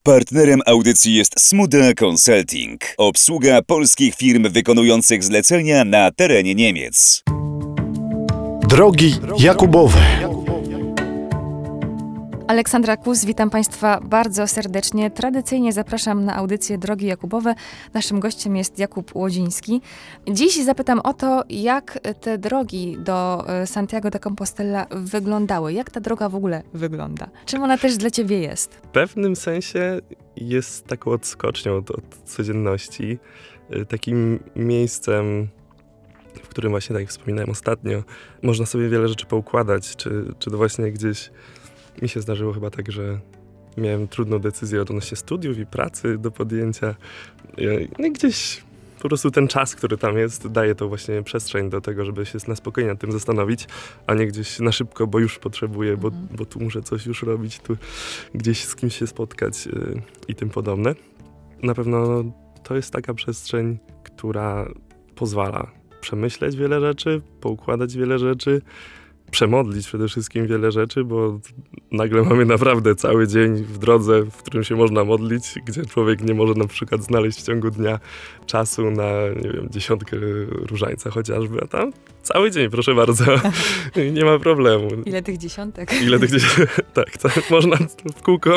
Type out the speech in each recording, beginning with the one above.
Partnerem audycji jest Smuda Consulting, obsługa polskich firm wykonujących zlecenia na terenie Niemiec. Drogi Jakubowe. Aleksandra Kus, witam Państwa bardzo serdecznie. Tradycyjnie zapraszam na audycję Drogi Jakubowe. Naszym gościem jest Jakub Łodziński. Dziś zapytam o to, jak te drogi do Santiago de Compostela wyglądały. Jak ta droga w ogóle wygląda? Czym ona też dla Ciebie jest? W pewnym sensie jest taką odskocznią od codzienności. Takim miejscem, w którym właśnie, tak jak wspominałem ostatnio, można sobie wiele rzeczy poukładać. Czy to właśnie gdzieś mi się zdarzyło chyba tak, że miałem trudną decyzję odnośnie studiów i pracy do podjęcia. No i gdzieś po prostu ten czas, który tam jest, daje to właśnie przestrzeń do tego, żeby się na spokojnie nad tym zastanowić, a nie gdzieś na szybko, bo już potrzebuję, bo tu muszę coś już robić, tu gdzieś z kimś się spotkać i tym podobne. Na pewno to jest taka przestrzeń, która pozwala przemyśleć wiele rzeczy, poukładać wiele rzeczy, przemodlić przede wszystkim wiele rzeczy, bo nagle mamy naprawdę cały dzień w drodze, w którym się można modlić, gdzie człowiek nie może na przykład znaleźć w ciągu dnia czasu na, nie wiem, 10 różańca chociażby, a tam cały dzień, proszę bardzo, nie ma problemu. Ile tych dziesiątek? Tak, można w kółko.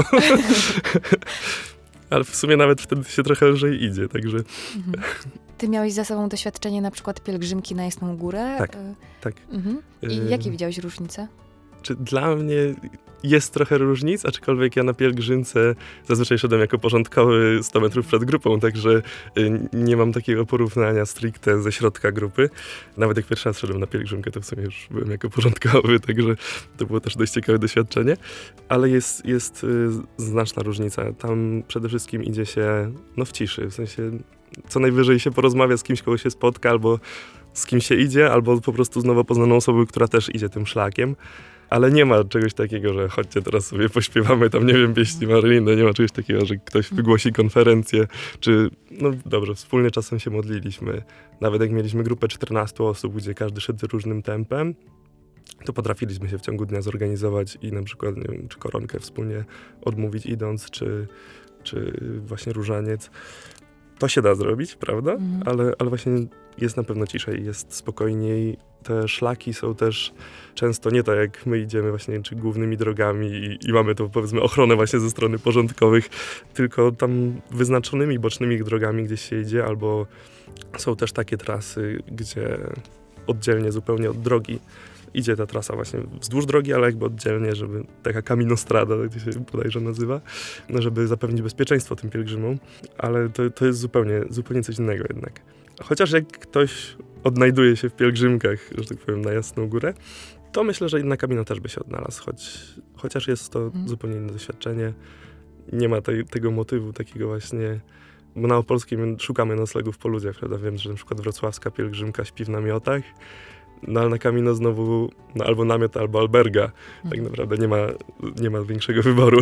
Ale w sumie nawet wtedy się trochę lżej idzie, także... Ty miałeś za sobą doświadczenie na przykład pielgrzymki na Jasną Górę? Tak. I jakie widziałeś różnice? Dla mnie jest trochę różnic, aczkolwiek ja na pielgrzymce zazwyczaj szedłem jako porządkowy 100 metrów przed grupą, także nie mam takiego porównania stricte ze środka grupy. Nawet jak pierwszy raz szedłem na pielgrzymkę, to w sumie już byłem jako porządkowy, także to było też dość ciekawe doświadczenie. Ale jest znaczna różnica. Tam przede wszystkim idzie się w ciszy, w sensie co najwyżej się porozmawia z kimś, kogo się spotka, albo z kim się idzie, albo po prostu z nowo poznaną osobą, która też idzie tym szlakiem. Ale nie ma czegoś takiego, że chodźcie teraz sobie pośpiewamy tam, nie wiem, pieśni Marylinne, nie ma czegoś takiego, że ktoś wygłosi konferencję, czy, dobrze, wspólnie czasem się modliliśmy. Nawet jak mieliśmy grupę 14 osób, gdzie każdy szedł różnym tempem, to potrafiliśmy się w ciągu dnia zorganizować i na przykład, nie wiem, czy koronkę wspólnie odmówić idąc, czy właśnie różaniec. To się da zrobić, prawda? Ale właśnie jest na pewno ciszej, jest spokojniej. Te szlaki są też często nie tak, jak my idziemy właśnie czy głównymi drogami i mamy to, powiedzmy, ochronę właśnie ze strony porządkowych, tylko tam wyznaczonymi bocznymi drogami gdzieś się idzie, albo są też takie trasy, gdzie oddzielnie zupełnie od drogi idzie ta trasa właśnie wzdłuż drogi, ale jakby oddzielnie, żeby taka Caminostrada, tak się bodajże nazywa, żeby zapewnić bezpieczeństwo tym pielgrzymom, ale to jest zupełnie coś innego jednak. Chociaż jak ktoś odnajduje się w pielgrzymkach, że tak powiem, na Jasną Górę, to myślę, że na Camino też by się odnalazł, chociaż jest to zupełnie inne doświadczenie. Nie ma tego motywu takiego właśnie, bo na Opolskim szukamy noclegów po ludziach, prawda? Wiem, że na przykład wrocławska pielgrzymka śpi w namiotach, ale na Camino znowu albo namiot, albo alberga. Tak naprawdę nie ma większego wyboru.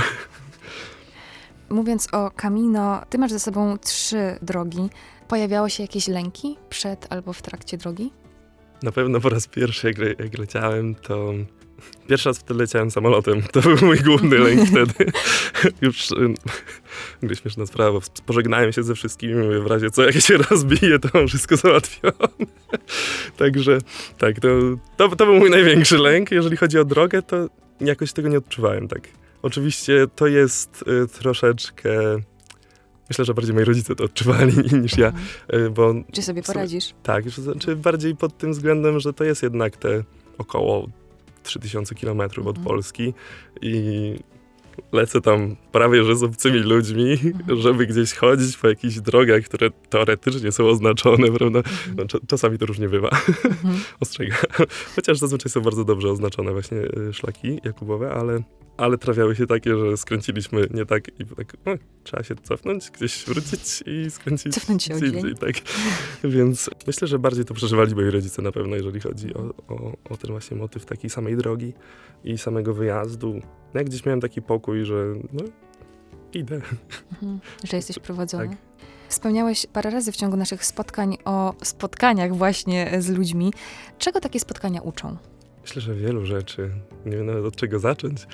Mówiąc o Camino, ty masz za sobą 3 drogi. Pojawiały się jakieś lęki przed albo w trakcie drogi? Na pewno po raz pierwszy, jak leciałem, to pierwszy raz wtedy leciałem samolotem. To był mój główny lęk wtedy. Już śmieszna sprawa, bo pożegnałem się ze wszystkimi, mówię, w razie co, jak się rozbije, to mam wszystko załatwione. Także tak, to był mój największy lęk. Jeżeli chodzi o drogę, to jakoś tego nie odczuwałem, tak. Oczywiście to jest troszeczkę... Myślę, że bardziej moi rodzice to odczuwali niż ja, bo... Czy sobie poradzisz? Tak, znaczy bardziej pod tym względem, że to jest jednak te około 3000 kilometrów od Polski i lecę tam prawie że z obcymi ludźmi, żeby gdzieś chodzić po jakichś drogach, które teoretycznie są oznaczone, prawda? Czasami to różnie bywa. Ostrzegam. Chociaż zazwyczaj są bardzo dobrze oznaczone właśnie szlaki jakubowe, ale trafiały się takie, że skręciliśmy nie tak i tak, trzeba się cofnąć, gdzieś wrócić i skręcić. Cofnąć się o dzień. Tak. Więc myślę, że bardziej to przeżywali moi rodzice na pewno, jeżeli chodzi o ten właśnie motyw takiej samej drogi i samego wyjazdu. Jak gdzieś miałem taki pokój, że idę. Że jesteś prowadzony. Tak. Wspomniałeś parę razy w ciągu naszych spotkań o spotkaniach właśnie z ludźmi. Czego takie spotkania uczą? Myślę, że wielu rzeczy. Nie wiem nawet od czego zacząć.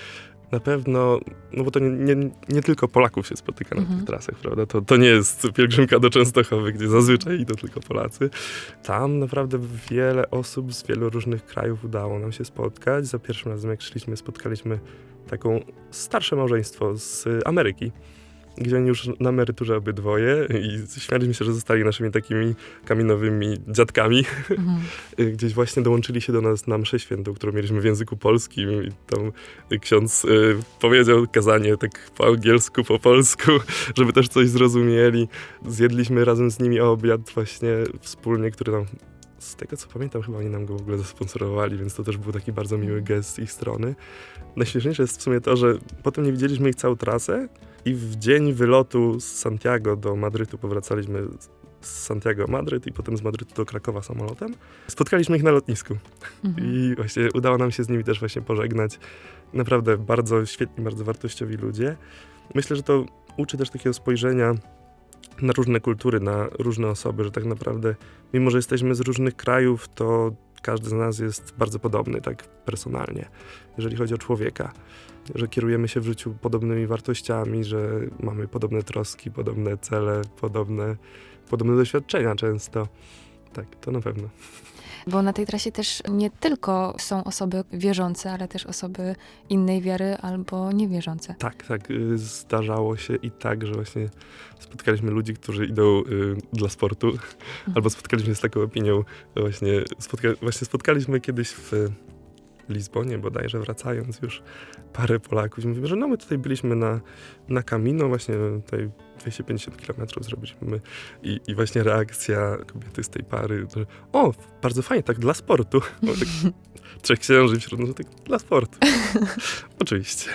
Na pewno, no bo to nie tylko Polaków się spotyka na tych trasach, prawda? To nie jest pielgrzymka do Częstochowy, gdzie zazwyczaj idą tylko Polacy. Tam naprawdę wiele osób z wielu różnych krajów udało nam się spotkać. Za pierwszym razem, jak szliśmy, spotkaliśmy taką starsze małżeństwo z Ameryki, gdzie oni już na emeryturze obydwoje i śmialiśmy się, że zostali naszymi takimi kaminowymi dziadkami. Gdzieś właśnie dołączyli się do nas na mszę świętą, którą mieliśmy w języku polskim i tam ksiądz powiedział kazanie tak po angielsku, po polsku, żeby też coś zrozumieli. Zjedliśmy razem z nimi obiad właśnie wspólnie, który nam, z tego co pamiętam, chyba oni nam go w ogóle zasponsorowali, więc to też był taki bardzo miły gest z ich strony. Najśmieszniejsze jest w sumie to, że potem nie widzieliśmy ich całą trasę i w dzień wylotu z Santiago do Madrytu powracaliśmy z Santiago Madryt i potem z Madrytu do Krakowa samolotem. Spotkaliśmy ich na lotnisku i właśnie udało nam się z nimi też właśnie pożegnać. Naprawdę bardzo świetni, bardzo wartościowi ludzie. Myślę, że to uczy też takiego spojrzenia na różne kultury, na różne osoby, że tak naprawdę, mimo że jesteśmy z różnych krajów, to każdy z nas jest bardzo podobny, tak personalnie, jeżeli chodzi o człowieka. Że kierujemy się w życiu podobnymi wartościami, że mamy podobne troski, podobne cele, podobne doświadczenia często. Tak, to na pewno. Bo na tej trasie też nie tylko są osoby wierzące, ale też osoby innej wiary albo niewierzące. Tak. Zdarzało się i tak, że właśnie spotkaliśmy ludzi, którzy idą dla sportu, albo spotkaliśmy się z taką opinią, właśnie spotkaliśmy kiedyś w Lizbonie bodajże, wracając już, parę Polaków. I mówimy, że no my tutaj byliśmy na Camino, właśnie tutaj 250 kilometrów zrobiliśmy i właśnie reakcja kobiety z tej pary, że o, bardzo fajnie, tak dla sportu. No, tak, 3 księży wśród nas, tak dla sportu. Oczywiście.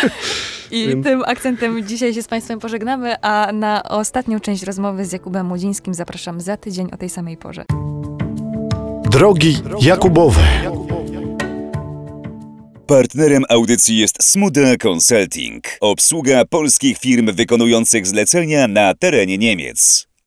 I tym akcentem dzisiaj się z Państwem pożegnamy, a na ostatnią część rozmowy z Jakubem Młodzińskim zapraszam za tydzień o tej samej porze. Drogi Jakubowe. Partnerem audycji jest Smuda Consulting. Obsługa polskich firm wykonujących zlecenia na terenie Niemiec.